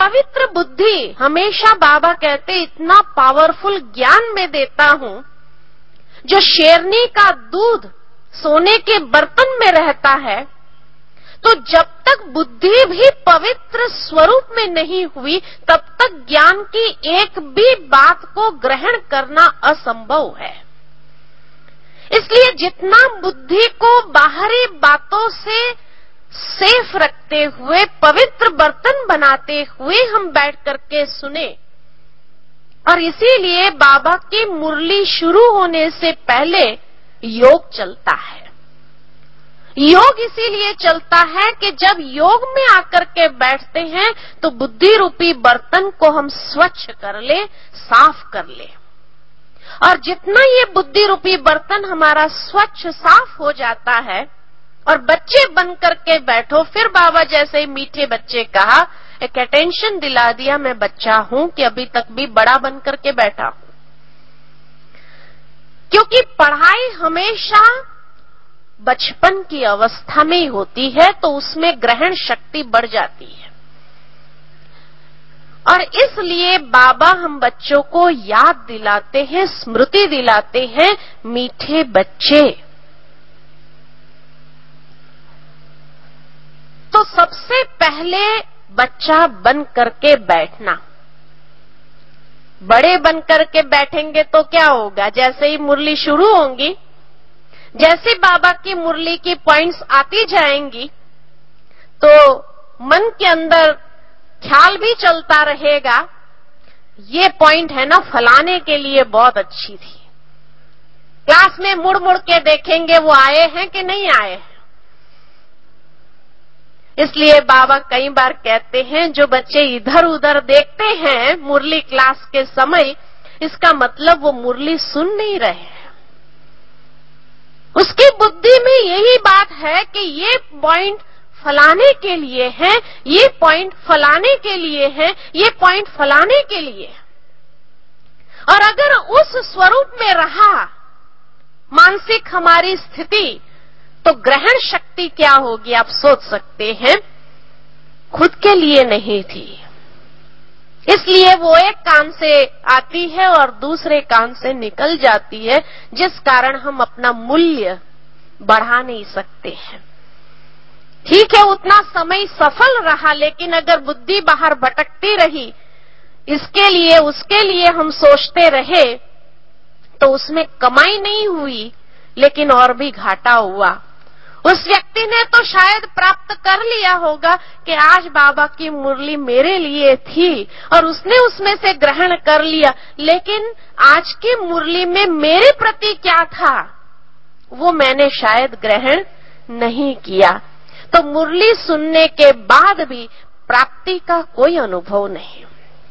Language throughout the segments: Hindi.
पवित्र बुद्धि हमेशा बाबा कहते इतना पावरफुल ज्ञान में देता हूं, जो शेरनी का दूध सोने के बर्तन में रहता है। तो जब तक बुद्धि भी पवित्र स्वरूप में नहीं हुई, तब तक ज्ञान की एक भी बात को ग्रहण करना असंभव है। इसलिए जितना बुद्धि को बाहरी बातों से सेफ रखते हुए, पवित्र बर्तन बनाते हुए हम बैठ करके सुने। और इसीलिए बाबा की मुरली शुरू होने से पहले योग चलता है। योग इसीलिए चलता है कि जब योग में आकर के बैठते हैं तो बुद्धि रूपी बर्तन को हम स्वच्छ कर ले, साफ कर ले। और जितना ये बुद्धि रूपी बर्तन हमारा स्वच्छ साफ हो जाता है और बच्चे बन करके बैठो, फिर बाबा जैसे मीठे बच्चे कहा, एक अटेंशन दिला दिया, मैं बच्चा हूं कि अभी तक भी बड़ा बन करके बैठा हूं। क्योंकि पढ़ाई हमेशा बचपन की अवस्था में ही होती है, तो उसमें ग्रहण शक्ति बढ़ जाती है। और इसलिए बाबा हम बच्चों को याद दिलाते हैं, स्मृति दिलाते हैं, मीठे बच्चे। तो सबसे पहले बच्चा बन करके बैठना। बड़े बन करके बैठेंगे तो क्या होगा, जैसे ही मुरली शुरू होंगी, जैसे बाबा की मुरली की पॉइंट्स आती जाएंगी, तो मन के अंदर ख्याल भी चलता रहेगा, ये पॉइंट है ना फलाने के लिए बहुत अच्छी थी। क्लास में मुड़ मुड़ के देखेंगे वो आए हैं कि नहीं आए हैं। इसलिए बाबा कई बार कहते हैं, जो बच्चे इधर उधर देखते हैं मुरली क्लास के समय, इसका मतलब वो मुरली सुन नहीं रहे हैं। उसकी बुद्धि में यही बात है कि ये पॉइंट फलाने के लिए है, ये पॉइंट फलाने के लिए है, ये पॉइंट फलाने के लिए। और अगर उस स्वरूप में रहा मानसिक हमारी स्थिति, तो ग्रहण शक्ति क्या होगी आप सोच सकते हैं, खुद के लिए नहीं थी। इसलिए वो एक कान से आती है और दूसरे कान से निकल जाती है, जिस कारण हम अपना मूल्य बढ़ा नहीं सकते हैं। ठीक है, उतना समय सफल रहा, लेकिन अगर बुद्धि बाहर भटकती रही, इसके लिए उसके लिए हम सोचते रहे, तो उसमें कमाई नहीं हुई, लेकिन और भी घाटा हुआ। उस व्यक्ति ने तो शायद प्राप्त कर लिया होगा कि आज बाबा की मुरली मेरे लिए थी और उसने उसमें से ग्रहण कर लिया, लेकिन आज की मुरली में मेरे प्रति क्या था वो मैंने शायद ग्रहण नहीं किया। तो मुरली सुनने के बाद भी प्राप्ति का कोई अनुभव नहीं।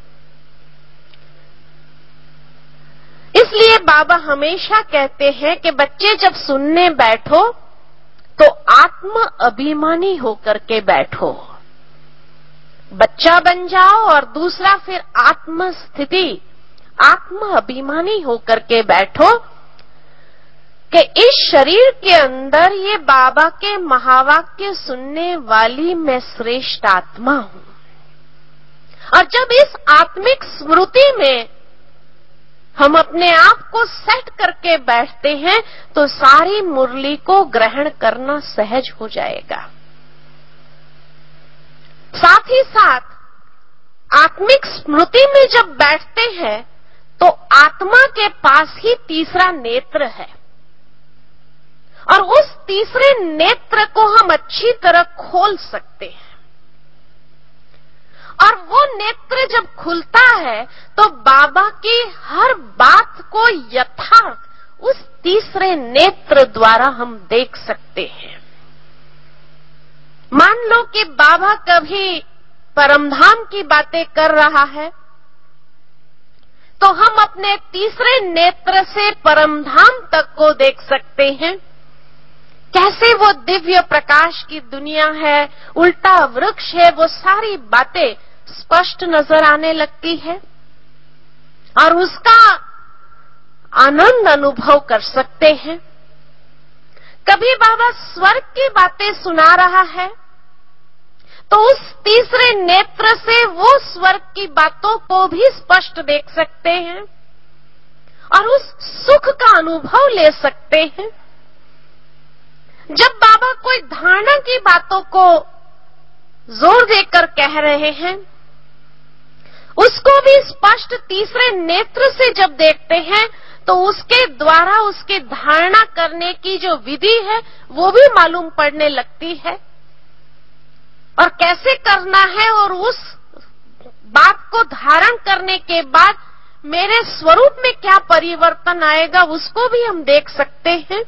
इसलिए बाबा हमेशा कहते हैं कि बच्चे जब सुनने बैठो तो आत्म अभिमानी होकर के बैठो, बच्चा बन जाओ। और दूसरा फिर आत्म स्थिति, आत्म अभिमानी होकर के बैठो कि इस शरीर के अंदर ये बाबा के महावाक्य सुनने वाली मैं श्रेष्ठ आत्मा हूं। और जब इस आत्मिक स्मृति में हम अपने आप को सेट करके बैठते हैं, तो सारी मुरली को ग्रहण करना सहज हो जाएगा। साथ ही साथ आत्मिक स्मृति में जब बैठते हैं, तो आत्मा के पास ही तीसरा नेत्र है, और उस तीसरे नेत्र को हम अच्छी तरह खोल सकते हैं। और वो नेत्र जब खुलता है, तो बाबा की हर बात को यथार्थ उस तीसरे नेत्र द्वारा हम देख सकते हैं। मान लो कि बाबा कभी परमधाम की बातें कर रहा है, तो हम अपने तीसरे नेत्र से परमधाम तक को देख सकते हैं। कैसे वो दिव्य प्रकाश की दुनिया है, उल्टा वृक्ष है, वो सारी बातें स्पष्ट नजर आने लगती है और उसका आनंद अनुभव कर सकते हैं। कभी बाबा स्वर्ग की बातें सुना रहा है, तो उस तीसरे नेत्र से वो स्वर्ग की बातों को भी स्पष्ट देख सकते हैं और उस सुख का अनुभव ले सकते हैं। जब बाबा कोई धारणा की बातों को जोर देकर कह रहे हैं, उसको भी स्पष्ट तीसरे नेत्र से जब देखते हैं तो उसके द्वारा उसके धारणा करने की जो विधि है वो भी मालूम पड़ने लगती है और कैसे करना है, और उस बात को धारण करने के बाद मेरे स्वरूप में क्या परिवर्तन आएगा उसको भी हम देख सकते हैं।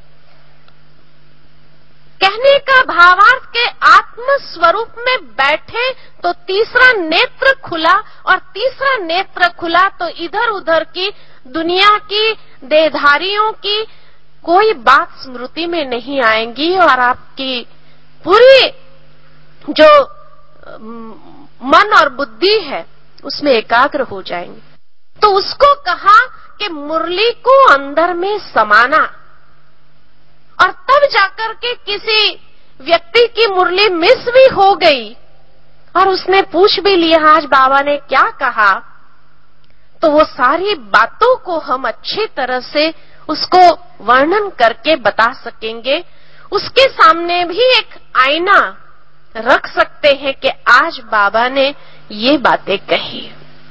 कहने का भावार्थ के आत्म स्वरूप में बैठे तो तीसरा नेत्र खुला, और तीसरा नेत्र खुला तो इधर उधर की दुनिया की देहधारियों की कोई बात स्मृति में नहीं आएंगी और आपकी पूरी जो मन और बुद्धि है उसमें एकाग्र हो जाएंगे। तो उसको कहा कि मुरली को अंदर में समाना, और तब जाकर के किसी व्यक्ति की मुरली मिस भी हो गई और उसने पूछ भी लिया आज बाबा ने क्या कहा, तो वो सारी बातों को हम अच्छी तरह से उसको वर्णन करके बता सकेंगे। उसके सामने भी एक आईना रख सकते हैं कि आज बाबा ने ये बातें कही।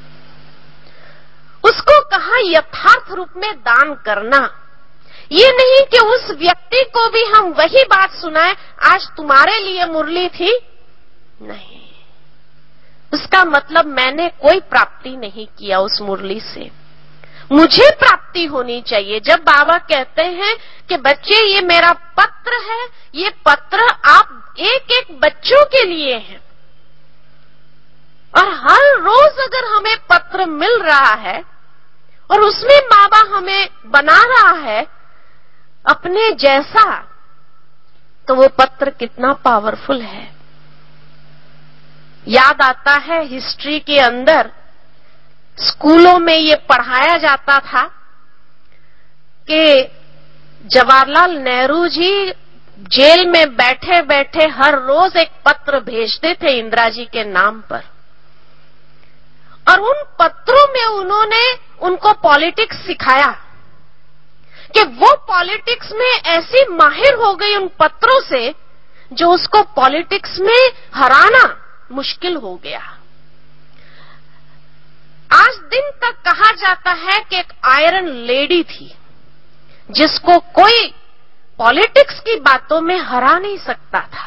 उसको कहा यथार्थ रूप में दान करना, ये नहीं कि उस व्यक्ति को भी हम वही बात सुनाए आज तुम्हारे लिए मुरली थी, नहीं, उसका मतलब मैंने कोई प्राप्ति नहीं किया उस मुरली से, मुझे प्राप्ति होनी चाहिए। जब बाबा कहते हैं कि बच्चे ये मेरा पत्र है, ये पत्र आप एक एक बच्चों के लिए है, और हर रोज अगर हमें पत्र मिल रहा है और उसमें बाबा हमें बना रहा है अपने जैसा, तो वो पत्र कितना पावरफुल है। याद आता है हिस्ट्री के अंदर स्कूलों में ये पढ़ाया जाता था कि जवाहरलाल नेहरू जी जेल में बैठे बैठे हर रोज एक पत्र भेजते थे इंदिरा जी के नाम पर, और उन पत्रों में उन्होंने उनको पॉलिटिक्स सिखाया कि वो पॉलिटिक्स में ऐसी माहिर हो गई उन पत्रों से जो उसको पॉलिटिक्स में हराना मुश्किल हो गया। आज दिन तक कहा जाता है कि एक आयरन लेडी थी जिसको कोई पॉलिटिक्स की बातों में हरा नहीं सकता था।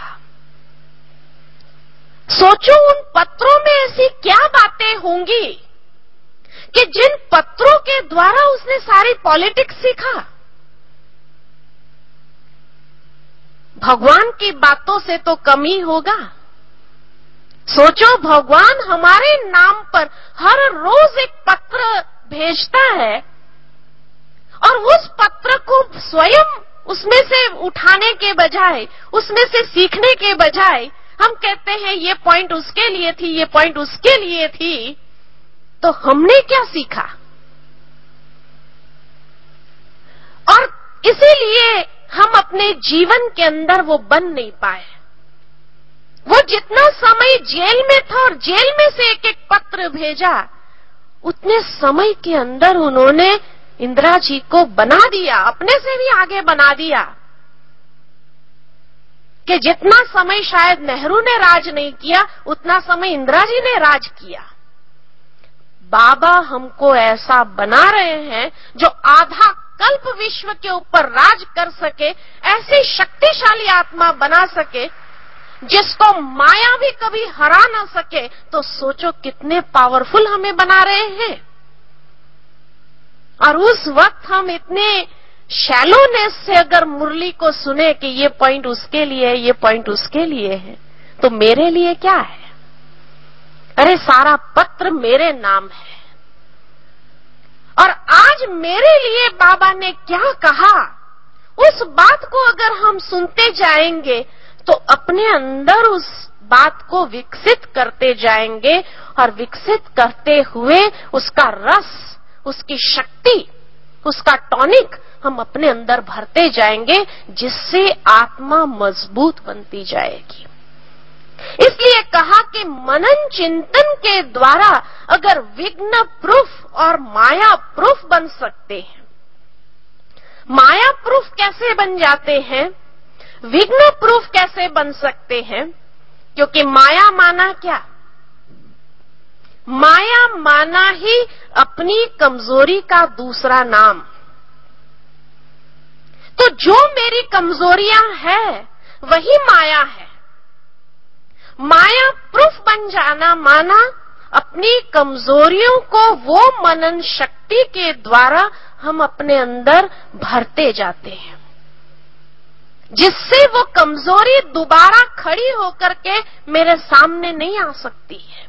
सोचो उन पत्रों में ऐसी क्या बातें होंगी कि जिन पत्रों के द्वारा उसने सारी पॉलिटिक्स सीखा। भगवान की बातों से तो कम ही होगा। सोचो भगवान हमारे नाम पर हर रोज एक पत्र भेजता है और उस पत्र को स्वयं उसमें से उठाने के बजाय, उसमें से सीखने के बजाय हम कहते हैं ये पॉइंट उसके लिए थी, ये पॉइंट उसके लिए थी, तो हमने क्या सीखा? और इसीलिए हम अपने जीवन के अंदर वो बन नहीं पाए। वो जितना समय जेल में था और जेल में से एक एक पत्र भेजा, उतने समय के अंदर उन्होंने इंदिरा जी को बना दिया, अपने से भी आगे बना दिया कि जितना समय शायद नेहरू ने राज नहीं किया उतना समय इंदिरा जी ने राज किया। बाबा हमको ऐसा बना रहे हैं जो आधा कल्प विश्व के ऊपर राज कर सके, ऐसी शक्तिशाली आत्मा बना सके जिसको माया भी कभी हरा ना सके। तो सोचो कितने पावरफुल हमें बना रहे हैं। और उस वक्त हम इतने शैलोनेस से अगर मुरली को सुने कि ये पॉइंट उसके लिए है, ये पॉइंट उसके लिए है, तो मेरे लिए क्या है? अरे सारा पत्र मेरे नाम है। और आज मेरे लिए बाबा ने क्या कहा, उस बात को अगर हम सुनते जाएंगे तो अपने अंदर उस बात को विकसित करते जाएंगे, और विकसित करते हुए उसका रस, उसकी शक्ति, उसका टॉनिक हम अपने अंदर भरते जाएंगे, जिससे आत्मा मजबूत बनती जाएगी। इसलिए कहा कि मनन चिंतन के द्वारा अगर विघ्न प्रूफ और माया प्रूफ बन सकते हैं, माया प्रूफ कैसे बन जाते हैं, विघ्न प्रूफ कैसे बन सकते हैं? क्योंकि माया माना क्या? माया माना ही अपनी कमजोरी का दूसरा नाम। तो जो मेरी कमजोरियां हैं वही माया है। माया प्रूफ बन जाना माना अपनी कमजोरियों को वो मनन शक्ति के द्वारा हम अपने अंदर भरते जाते हैं, जिससे वो कमजोरी दोबारा खड़ी होकर के मेरे सामने नहीं आ सकती है।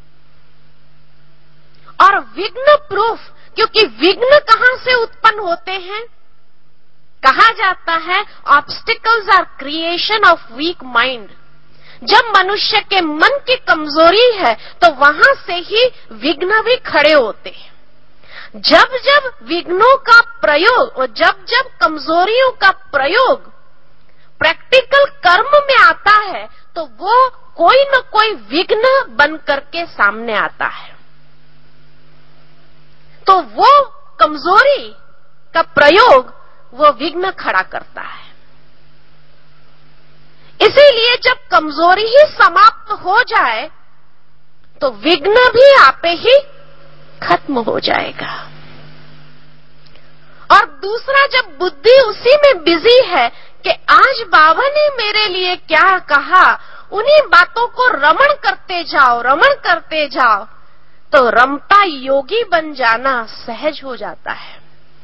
और विघ्न प्रूफ, क्योंकि विघ्न कहां से उत्पन्न होते हैं? कहा जाता है obstacles are creation of weak mind. जब मनुष्य के मन की कमजोरी है तो वहां से ही विघ्न भी खड़े होते हैं। जब जब विघ्नों का प्रयोग और जब जब कमजोरियों का प्रयोग प्रैक्टिकल कर्म में आता है तो वो कोई न कोई विघ्न बन करके सामने आता है। तो वो कमजोरी का प्रयोग वो विघ्न खड़ा करता है। इसीलिए जब कमजोरी ही समाप्त हो जाए तो विघ्न भी आपे ही खत्म हो जाएगा। और दूसरा, जब बुद्धि उसी में बिजी है कि आज बाबा ने मेरे लिए क्या कहा, उन्हीं बातों को रमण करते जाओ, तो रमता योगी बन जाना सहज हो जाता है।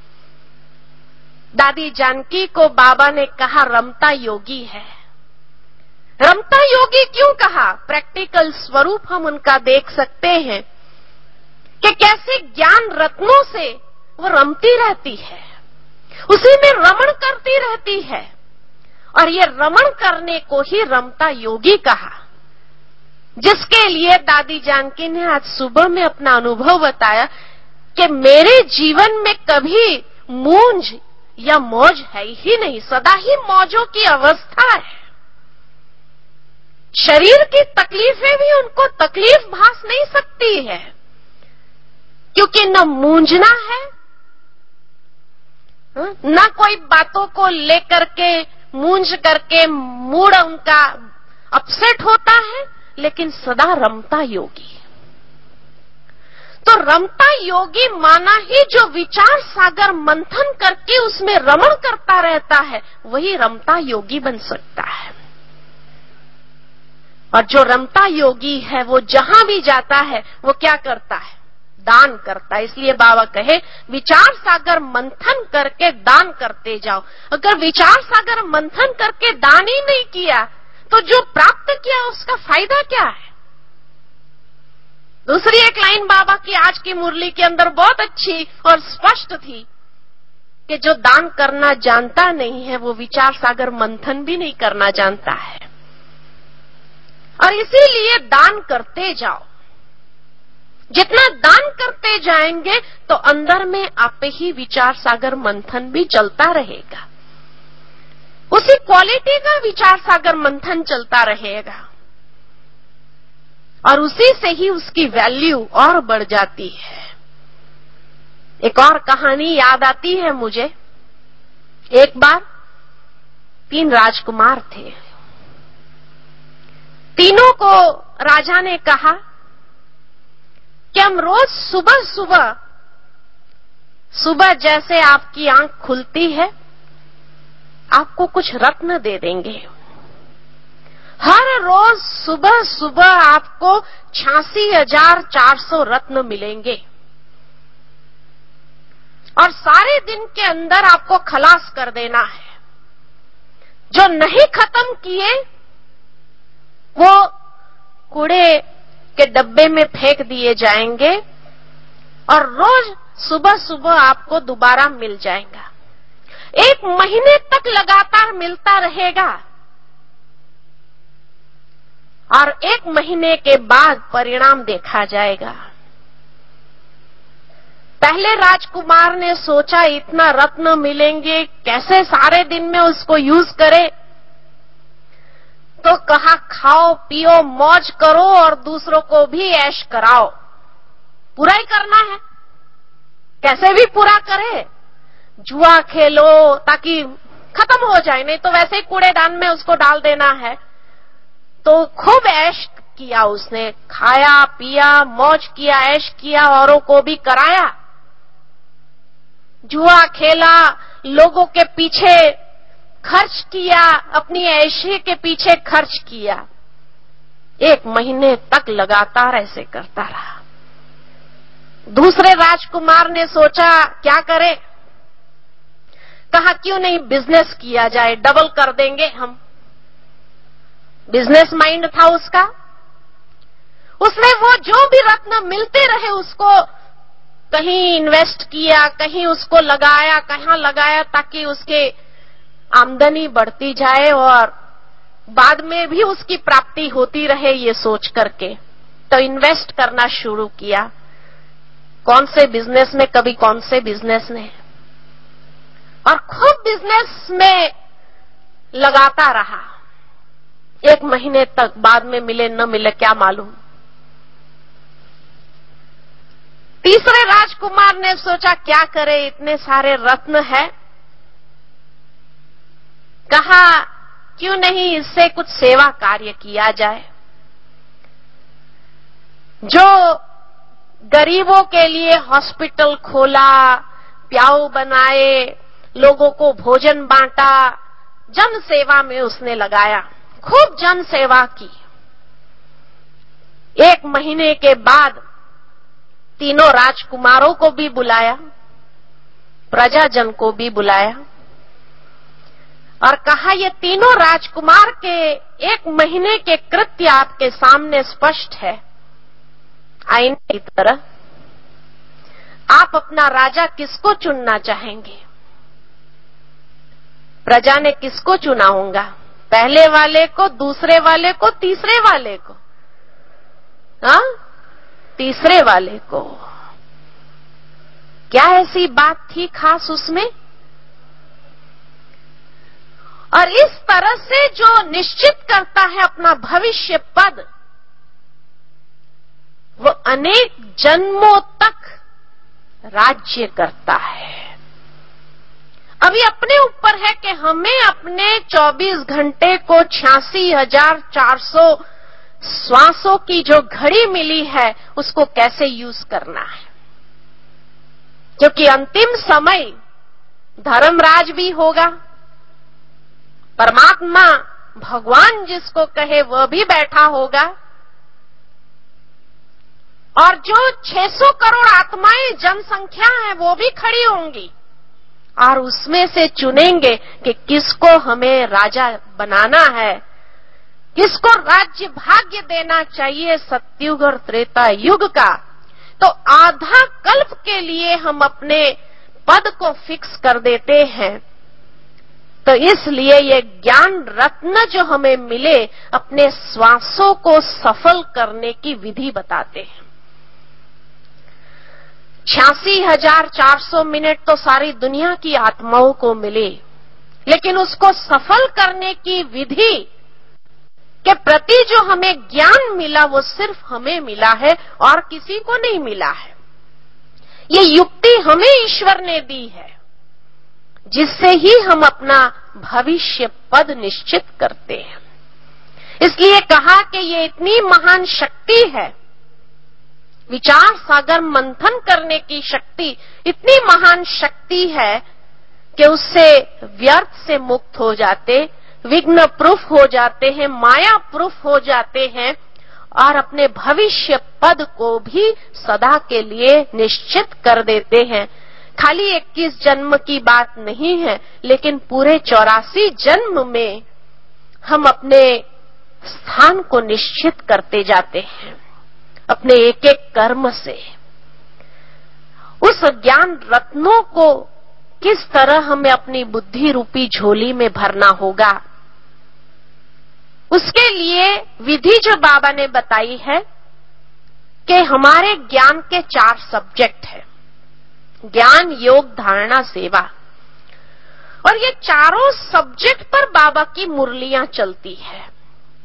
दादी जानकी को बाबा ने कहा रमता योगी है। रमता योगी क्यों कहा? प्रैक्टिकल स्वरूप हम उनका देख सकते हैं कि कैसे ज्ञान रत्नों से वो रमती रहती है, उसी में रमण करती रहती है। और ये रमण करने को ही रमता योगी कहा, जिसके लिए दादी जानकी ने आज सुबह में अपना अनुभव बताया कि मेरे जीवन में कभी मूंझ या मौज है ही नहीं, सदा ही मौजों की अवस्था है। शरीर की तकलीफें भी उनको तकलीफ भास नहीं सकती है, क्योंकि न मूंझना है, न कोई बातों को लेकर के मूंझ करके मूड उनका अपसेट होता है, लेकिन सदा रमता योगी। तो रमता योगी माना ही जो विचार सागर मंथन करके उसमें रमण करता रहता है, वही रमता योगी बन सकता है। और जो रमता योगी है वो जहां भी जाता है वो क्या करता है? दान करता है। इसलिए बाबा कहे विचार सागर मंथन करके दान करते जाओ। अगर विचार सागर मंथन करके दान ही नहीं किया तो जो प्राप्त किया उसका फायदा क्या है? दूसरी एक लाइन बाबा की आज की मुरली के अंदर बहुत अच्छी और स्पष्ट थी कि जो दान करना जानता नहीं है वो विचार सागर मंथन भी नहीं करना जानता है। और इसीलिए दान करते जाओ। जितना दान करते जाएंगे तो अंदर में आप ही विचार सागर मंथन भी चलता रहेगा, उसी क्वालिटी का विचार सागर मंथन चलता रहेगा और उसी से ही उसकी वैल्यू और बढ़ जाती है। एक और कहानी याद आती है मुझे। एक बार 3 राजकुमार थे। तीनों को राजा ने कहा कि हम रोज सुबह जैसे आपकी आंख खुलती है आपको कुछ रत्न दे देंगे। हर रोज सुबह आपको 86,400 रत्न मिलेंगे और सारे दिन के अंदर आपको खलास कर देना है। जो नहीं खत्म किए वो कूड़े के डब्बे में फेंक दिए जाएंगे और रोज सुबह आपको दोबारा मिल जाएगा। 1 महीने तक लगातार मिलता रहेगा और 1 महीने के बाद परिणाम देखा जाएगा। पहले राजकुमार ने सोचा इतना रत्न मिलेंगे कैसे सारे दिन में उसको यूज करे। तो कहा खाओ पियो मौज करो और दूसरों को भी ऐश कराओ। पूरा ही करना है, कैसे भी पूरा करे। जुआ खेलो ताकि खत्म हो जाए, नहीं तो वैसे ही कूड़ेदान में उसको डाल देना है। तो खूब ऐश किया उसने, खाया पिया मौज किया ऐश किया, औरों को भी कराया। जुआ खेला, लोगों के पीछे खर्च किया, अपनी ऐशी के पीछे खर्च किया। 1 महीने तक लगातार ऐसे करता रहा। दूसरे राजकुमार ने सोचा क्या करे, कहा क्यों नहीं बिजनेस किया जाए, डबल कर देंगे हम। बिजनेस माइंड था उसका। उसने वो जो भी रत्न मिलते रहे उसको कहीं इन्वेस्ट किया, कहीं उसको लगाया, कहां लगाया, ताकि उसके आमदनी बढ़ती जाए और बाद में भी उसकी प्राप्ति होती रहे, ये सोच करके। तो इन्वेस्ट करना शुरू किया, कौन से बिजनेस में, कभी कौन से बिजनेस में, और खूब बिजनेस में लगाता रहा 1 महीने तक। बाद में मिले न मिले क्या मालूम। तीसरे राजकुमार ने सोचा क्या करे, इतने सारे रत्न है। कहा क्यों नहीं इससे कुछ सेवा कार्य किया जाए, जो गरीबों के लिए हॉस्पिटल खोला, प्याऊ बनाए, लोगों को भोजन बांटा, जन सेवा में उसने लगाया, खूब जन सेवा की। 1 महीने के बाद तीनों राजकुमारों को भी बुलाया, प्रजाजन को भी बुलाया और कहा ये तीनों राजकुमार के 1 महीने के कृत्य आपके सामने स्पष्ट है आईने की तरह। आप अपना राजा किसको चुनना चाहेंगे? प्रजा ने किसको चुना होगा? पहले वाले को, दूसरे वाले को, तीसरे वाले को? हाँ, तीसरे वाले को। क्या ऐसी बात थी खास उसमें? और इस तरह से जो निश्चित करता है अपना भविष्य पद, वो अनेक जन्मों तक राज्य करता है। अभी अपने ऊपर है कि हमें अपने 24 घंटे को 86,400 श्वासों की जो घड़ी मिली है उसको कैसे यूज करना है। क्योंकि अंतिम समय धर्मराज भी होगा, परमात्मा भगवान जिसको कहे वह भी बैठा होगा, और जो 600 करोड़ आत्माएं जनसंख्या है वो भी खड़ी होंगी और उसमें से चुनेंगे कि किसको हमें राजा बनाना है, किसको राज्य भाग्य देना चाहिए सतयुग और त्रेता युग का। तो आधा कल्प के लिए हम अपने पद को फिक्स कर देते हैं। तो इसलिए ये ज्ञान रत्न जो हमें मिले अपने श्वासों को सफल करने की विधि बताते हैं। 86,400 मिनट तो सारी दुनिया की आत्माओं को मिले, लेकिन उसको सफल करने की विधि के प्रति जो हमें ज्ञान मिला वो सिर्फ हमें मिला है और किसी को नहीं मिला है। ये युक्ति हमें ईश्वर ने दी है, जिससे ही हम अपना भविष्य पद निश्चित करते हैं। इसलिए कहा कि ये इतनी महान शक्ति है, विचार सागर मंथन करने की शक्ति इतनी महान शक्ति है कि उससे व्यर्थ से मुक्त हो जाते, विघ्न प्रूफ हो जाते हैं, माया प्रूफ हो जाते हैं और अपने भविष्य पद को भी सदा के लिए निश्चित कर देते हैं। खाली 21 जन्म की बात नहीं है, लेकिन पूरे 84 जन्म में हम अपने स्थान को निश्चित करते जाते हैं अपने एक एक कर्म से। उस ज्ञान रत्नों को किस तरह हमें अपनी बुद्धि रूपी झोली में भरना होगा, उसके लिए विधि जो बाबा ने बताई है कि हमारे ज्ञान के 4 सब्जेक्ट हैं, ज्ञान योग धारणा सेवा, और ये चारों सब्जेक्ट पर बाबा की मुरलियां चलती है।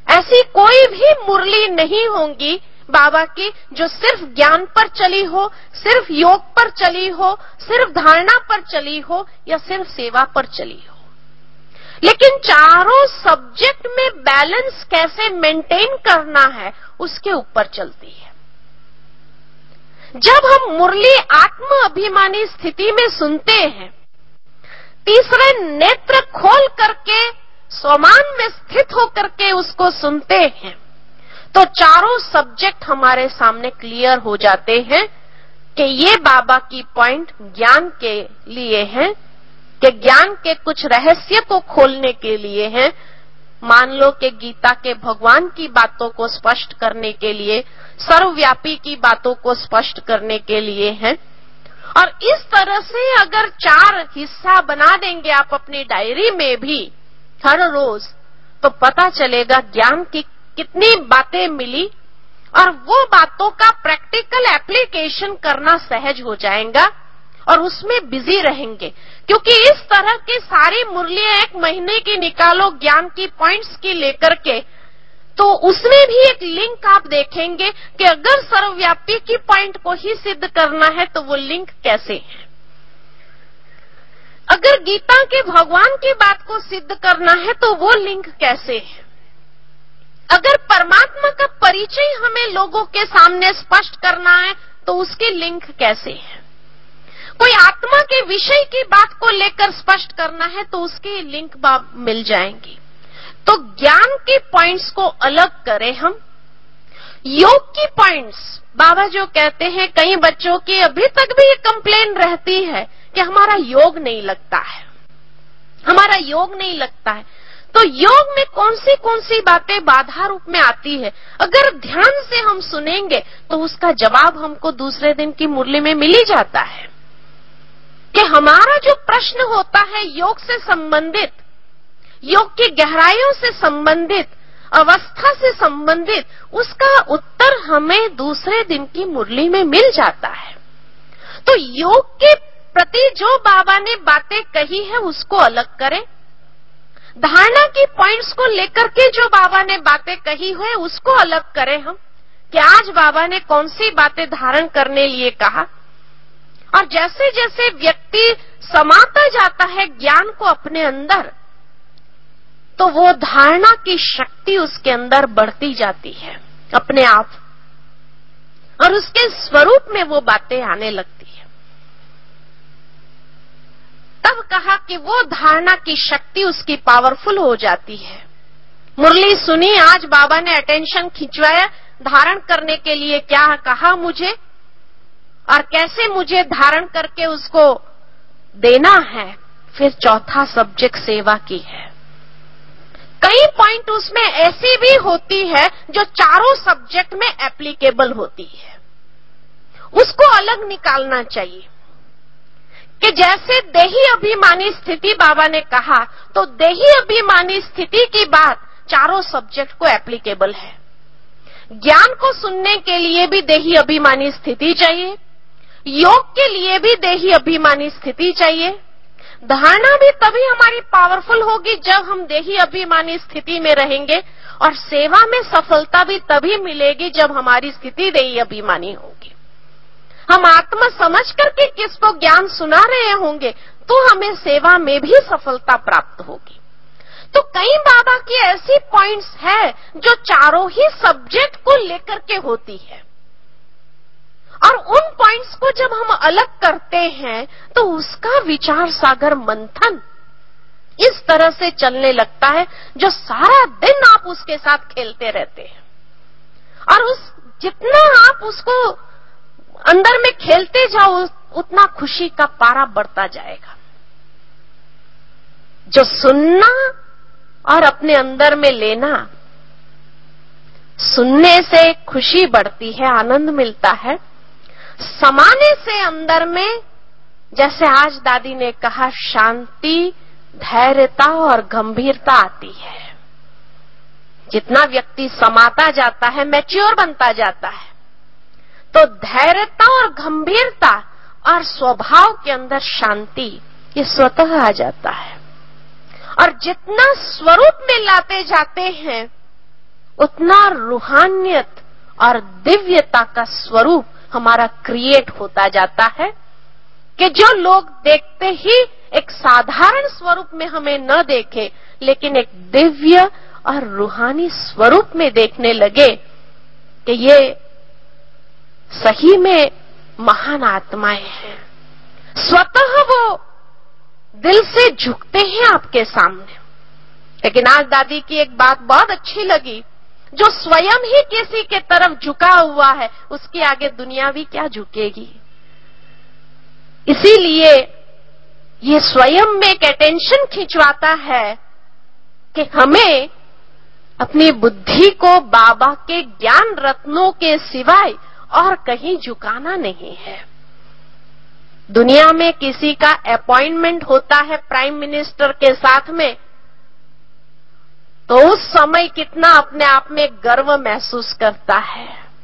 ऐसी कोई भी मुरली नहीं होगी बाबा की जो सिर्फ ज्ञान पर चली हो, सिर्फ योग पर चली हो, सिर्फ धारणा पर चली हो या सिर्फ सेवा पर चली हो। लेकिन चारों सब्जेक्ट में बैलेंस कैसे मेंटेन करना है उसके ऊपर चलती है। जब हम मुरली आत्म अभिमानी स्थिति में सुनते हैं, तीसरे नेत्र खोल करके स्वमान में स्थित होकर के उसको सुनते हैं, तो चारों सब्जेक्ट हमारे सामने क्लियर हो जाते हैं कि ये बाबा की पॉइंट ज्ञान के लिए हैं, कि ज्ञान के कुछ रहस्य को खोलने के लिए हैं। मान लो कि गीता के भगवान की बातों को स्पष्ट करने के लिए, सर्वव्यापी की बातों को स्पष्ट करने के लिए हैं। और इस तरह से अगर 4 हिस्सा बना देंगे आप अपनी डायरी में भी हर रोज, तो पता चलेगा ज्ञान की कितनी बातें मिली, और वो बातों का प्रैक्टिकल एप्लीकेशन करना सहज हो जाएगा और उसमें बिजी रहेंगे। क्योंकि इस तरह की सारी मुरलियां 1 महीने की निकालो ज्ञान की पॉइंट्स की लेकर के, तो उसमें भी एक लिंक आप देखेंगे कि अगर सर्वव्यापी की पॉइंट को ही सिद्ध करना है तो वो लिंक कैसे है, अगर गीता के भगवान की बात को सिद्ध करना है तो वो लिंक कैसे है, अगर परमात्मा का परिचय हमें लोगों के सामने स्पष्ट करना है तो उसकी लिंक कैसे है, कोई आत्मा के विषय की बात को लेकर स्पष्ट करना है तो उसकी लिंक मिल जाएंगी। तो ज्ञान के पॉइंट्स को अलग करें हम। योग की पॉइंट्स बाबा जो कहते हैं, कई बच्चों की अभी तक भी ये कंप्लेन रहती है कि हमारा योग नहीं लगता है, हमारा योग नहीं लगता है। तो योग में कौन सी बातें बाधा रूप में आती है, अगर ध्यान से हम सुनेंगे तो उसका जवाब हमको दूसरे दिन की मुरली में मिल ही जाता है कि हमारा जो प्रश्न होता है योग से संबंधित, योग की गहराइयों से संबंधित, अवस्था से संबंधित, उसका उत्तर हमें दूसरे दिन की मुरली में मिल जाता है। तो योग के प्रति जो बाबा ने बातें कही है उसको अलग करें, धारणा की पॉइंट्स को लेकर के जो बाबा ने बातें कही है उसको अलग करें हम, कि आज बाबा ने कौन सी बातें धारण करने लिए कहा। और जैसे जैसे व्यक्ति समाता जाता है ज्ञान को अपने अंदर, तो वो धारणा की शक्ति उसके अंदर बढ़ती जाती है अपने आप, और उसके स्वरूप में वो बातें आने लगती है। तब कहा कि वो धारणा की शक्ति उसकी पावरफुल हो जाती है। मुरली सुनी, आज बाबा ने अटेंशन खिंचवाया, धारण करने के लिए क्या कहा मुझे और कैसे मुझे धारण करके उसको देना है। फिर चौथा सब्जेक्ट सेवा की है। कई पॉइंट उसमें ऐसी भी होती है जो चारों सब्जेक्ट में एप्लीकेबल होती है, उसको अलग निकालना चाहिए। कि जैसे देही अभिमानी स्थिति बाबा ने कहा, तो देही अभिमानी स्थिति की बात चारों सब्जेक्ट को एप्लीकेबल है। ज्ञान को सुनने के लिए भी देही अभिमानी स्थिति चाहिए, योग के लिए भी देही अभिमानी स्थिति चाहिए, धारणा भी तभी हमारी पावरफुल होगी जब हम देही अभिमानी स्थिति में रहेंगे, और सेवा में सफलता भी तभी मिलेगी जब हमारी स्थिति देही अभिमानी होगी। हम आत्मा समझ करके किसको ज्ञान सुना रहे होंगे तो हमें सेवा में भी सफलता प्राप्त होगी। तो कई बाबा की ऐसी पॉइंट्स है जो चारों ही सब्जेक्ट को लेकर के होती है, और उन पॉइंट्स को जब हम अलग करते हैं तो उसका विचार सागर मंथन इस तरह से चलने लगता है जो सारा दिन आप उसके साथ खेलते रहते हैं, और उस जितना आप उसको अंदर में खेलते जाओ उतना खुशी का पारा बढ़ता जाएगा। जो सुनना और अपने अंदर में लेना, सुनने से खुशी बढ़ती है, आनंद मिलता है, समाने से अंदर में, जैसे आज दादी ने कहा, शांति, धैर्यता और गंभीरता आती है। जितना व्यक्ति समाता जाता है, मैच्योर बनता जाता है, तो धैर्यता और गंभीरता और स्वभाव के अंदर शांति ये स्वतः आ जाता है। और जितना स्वरूप में लाते जाते हैं उतना रूहानियत और दिव्यता का स्वरूप हमारा क्रिएट होता जाता है कि जो लोग देखते ही एक साधारण स्वरूप में हमें न देखे, लेकिन एक दिव्य और रूहानी स्वरूप में देखने लगे कि ये सही में महान आत्माएं हैं। स्वतः वो दिल से झुकते हैं आपके सामने। लेकिन आज दादी की एक बात बहुत अच्छी लगी, जो स्वयं ही किसी के तरफ झुका हुआ है उसके आगे दुनिया भी क्या झुकेगी। इसीलिए ये स्वयं में एक अटेंशन खिंचवाता है कि हमें अपनी बुद्धि को बाबा के ज्ञान रत्नों के सिवाय और कहीं झुकाना नहीं है। दुनिया में किसी का अपॉइंटमेंट होता है प्राइम मिनिस्टर के साथ में, तो उस समय कितना अपने आप में गर्व महसूस करता है,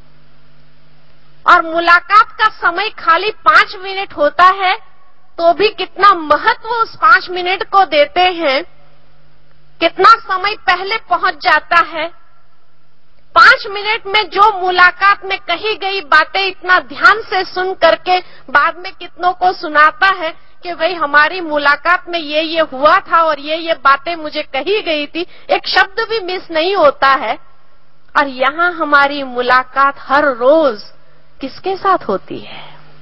और मुलाकात का समय खाली 5 मिनट होता है तो भी कितना महत्व उस 5 मिनट को देते हैं, कितना समय पहले पहुंच जाता है। 5 मिनट में जो मुलाकात में कही गई बातें इतना ध्यान से सुन करके बाद में कितनों को सुनाता है कि भाई हमारी मुलाकात में ये हुआ था और ये बातें मुझे कही गई थी, एक शब्द भी मिस नहीं होता है। और यहां हमारी मुलाकात हर रोज किसके साथ होती है?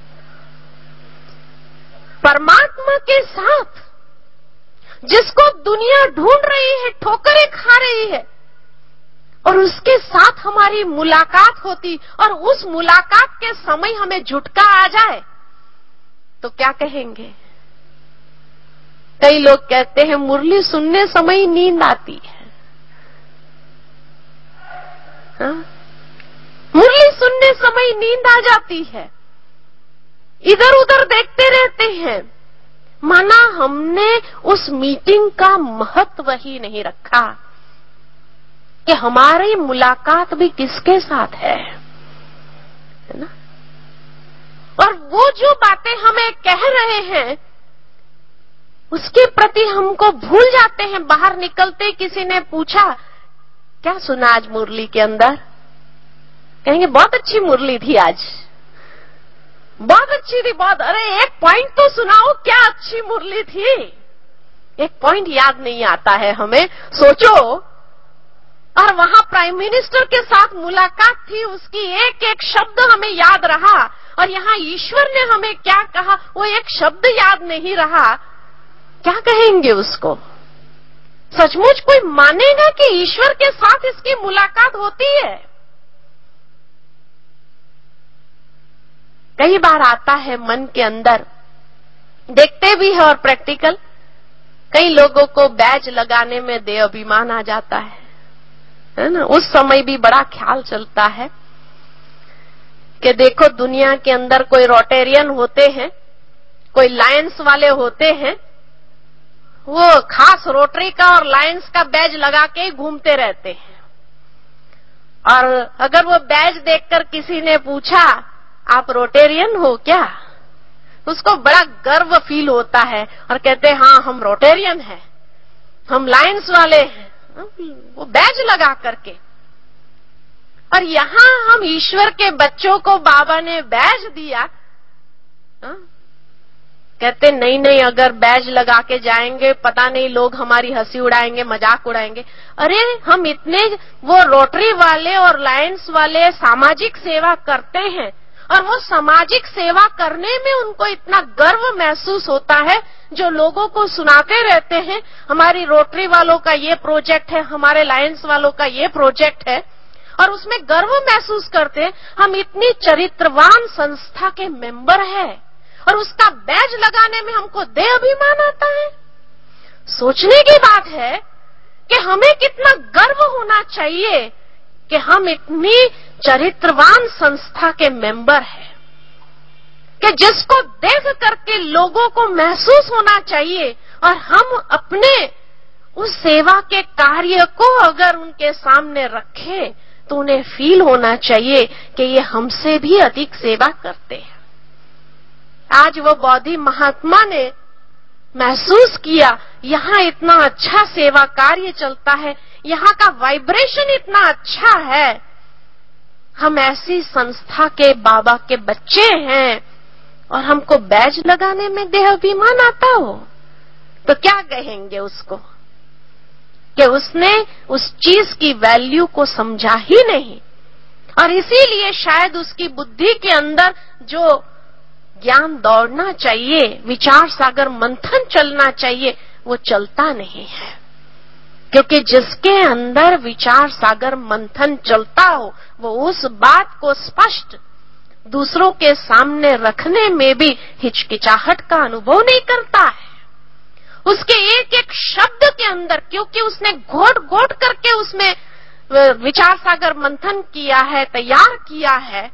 परमात्मा के साथ, जिसको दुनिया ढूंढ रही है, ठोकरें खा रही है, और उसके साथ हमारी मुलाकात होती, और उस मुलाकात के समय हमें झुटका आ जाए तो क्या कहेंगे? कई लोग कहते हैं मुरली सुनने समय नींद आती है। हाँ? मुरली सुनने समय नींद आ जाती है, इधर उधर देखते रहते हैं, माना हमने उस मीटिंग का महत्व ही नहीं रखा कि हमारी मुलाकात भी किसके साथ है ना? और वो जो बातें हमें कह रहे हैं उसके प्रति हमको भूल जाते हैं। बाहर निकलते किसी ने पूछा क्या सुना आज मुरली के अंदर, कहेंगे बहुत अच्छी मुरली थी आज, बहुत अच्छी थी, बहुत। अरे एक पॉइंट तो सुनाओ, क्या अच्छी मुरली थी। एक पॉइंट याद नहीं आता है हमें, सोचो। और वहां प्राइम मिनिस्टर के साथ मुलाकात थी, उसकी एक एक शब्द हमें याद रहा, और यहाँ ईश्वर ने हमें क्या कहा वो एक शब्द याद नहीं रहा। क्या कहेंगे उसको? सचमुच कोई मानेगा कि ईश्वर के साथ इसकी मुलाकात होती है? कई बार आता है मन के अंदर, देखते भी है और प्रैक्टिकल, कई लोगों को बैज लगाने में दे अभिमान आ जाता है ना? उस समय भी बड़ा ख्याल चलता है कि देखो दुनिया के अंदर कोई रोटेरियन होते हैं, कोई लायंस वाले होते हैं, वो खास रोटरी का और लायंस का बैज लगा के ही घूमते रहते हैं। और अगर वो बैज देखकर किसी ने पूछा आप रोटेरियन हो क्या, उसको बड़ा गर्व फील होता है और कहते हैं हाँ हम रोटेरियन हैं, हम लायंस वाले हैं, वो बैज लगा करके। और यहां हम ईश्वर के बच्चों को बाबा ने बैज दिया, कहते नहीं नहीं अगर बैज लगा के जाएंगे पता नहीं लोग हमारी हंसी उड़ाएंगे, मजाक उड़ाएंगे। अरे हम इतने वो रोटरी वाले और लायंस वाले सामाजिक सेवा करते हैं, और वो सामाजिक सेवा करने में उनको इतना गर्व महसूस होता है, जो लोगों को सुनाते रहते हैं हमारी रोटरी वालों का ये प्रोजेक्ट है, हमारे लायंस वालों का ये प्रोजेक्ट है, और उसमें गर्व महसूस करते हैं हम इतनी चरित्रवान संस्था के मेंबर हैं, और उसका बैज लगाने में हमको दे अभिमान आता है। सोचने की बात है कि हमें कितना गर्व होना चाहिए कि हम इतनी चरित्रवान संस्था के मेंबर हैं, कि जिसको देख करके लोगों को महसूस होना चाहिए, और हम अपने उस सेवा के कार्य को अगर उनके सामने रखें तो उन्हें फील होना चाहिए कि ये हमसे भी अधिक सेवा करते हैं। आज वो बौद्धि महात्मा ने महसूस किया यहाँ इतना अच्छा सेवा कार्य चलता है, यहाँ का वाइब्रेशन इतना अच्छा है, हम ऐसी संस्था के बाबा के बच्चे हैं और हमको बैज लगाने में देहाभिमान आता हो तो क्या कहेंगे उसको कि उसने उस चीज की वैल्यू को समझा ही नहीं। और इसीलिए शायद उसकी बुद्धि के अंदर जो ज्ञान दौड़ना चाहिए, विचार सागर मंथन चलना चाहिए, वो चलता नहीं है। क्योंकि जिसके अंदर विचार सागर मंथन चलता हो वो उस बात को स्पष्ट दूसरों के सामने रखने में भी हिचकिचाहट का अनुभव नहीं करता है। उसके एक एक शब्द के अंदर, क्योंकि उसने घोट घोट करके उसमें विचार सागर मंथन किया है, तैयार किया है,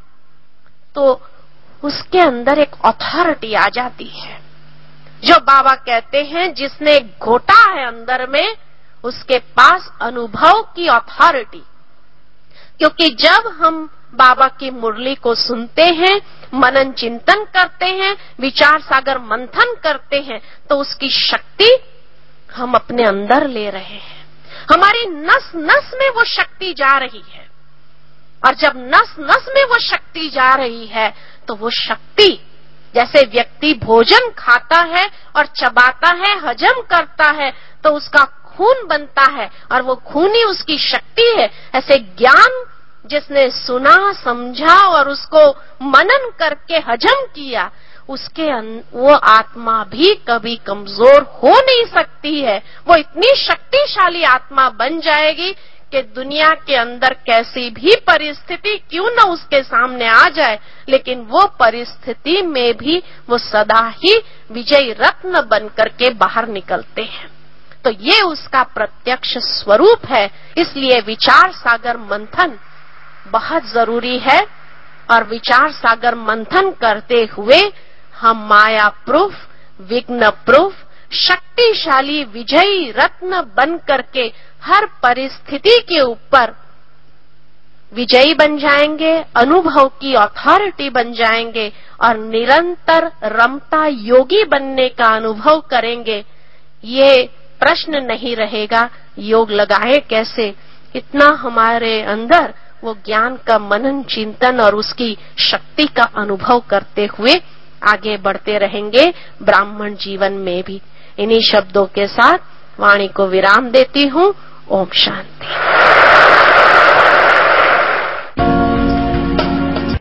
तो उसके अंदर एक अथॉरिटी आ जाती है। जो बाबा कहते हैं जिसने घोटा है अंदर में, उसके पास अनुभव की अथॉरिटी। क्योंकि जब हम बाबा की मुरली को सुनते हैं, मनन चिंतन करते हैं, विचार सागर मंथन करते हैं, तो उसकी शक्ति हम अपने अंदर ले रहे हैं। हमारी नस नस में वो शक्ति जा रही है। और जब नस नस में वो शक्ति जा रही है तो वो शक्ति, जैसे व्यक्ति भोजन खाता है और चबाता है, हजम करता है, तो उसका खून बनता है और वो खून ही उसकी शक्ति है। ऐसे ज्ञान जिसने सुना, समझा और उसको मनन करके हजम किया, उसके वो आत्मा भी कभी कमजोर हो नहीं सकती है। वो इतनी शक्तिशाली आत्मा बन जाएगी कि दुनिया के अंदर कैसी भी परिस्थिति क्यों न उसके सामने आ जाए, लेकिन वो परिस्थिति में भी वो सदा ही विजयी रत्न बन करके बाहर निकलते हैं। तो ये उसका प्रत्यक्ष स्वरूप है। इसलिए विचार सागर मंथन बहुत जरूरी है। और विचार सागर मंथन करते हुए हम माया प्रूफ, विघ्न प्रूफ, शक्तिशाली विजयी रत्न बन करके हर परिस्थिति के ऊपर विजयी बन जाएंगे, अनुभव की अथॉरिटी बन जाएंगे और निरंतर रमता योगी बनने का अनुभव करेंगे। ये प्रश्न नहीं रहेगा योग लगाए कैसे। इतना हमारे अंदर वो ज्ञान का मनन चिंतन और उसकी शक्ति का अनुभव करते हुए आगे बढ़ते रहेंगे ब्राह्मण जीवन में भी। इन्हीं शब्दों के साथ वाणी को विराम देती हूँ। ओम शांति।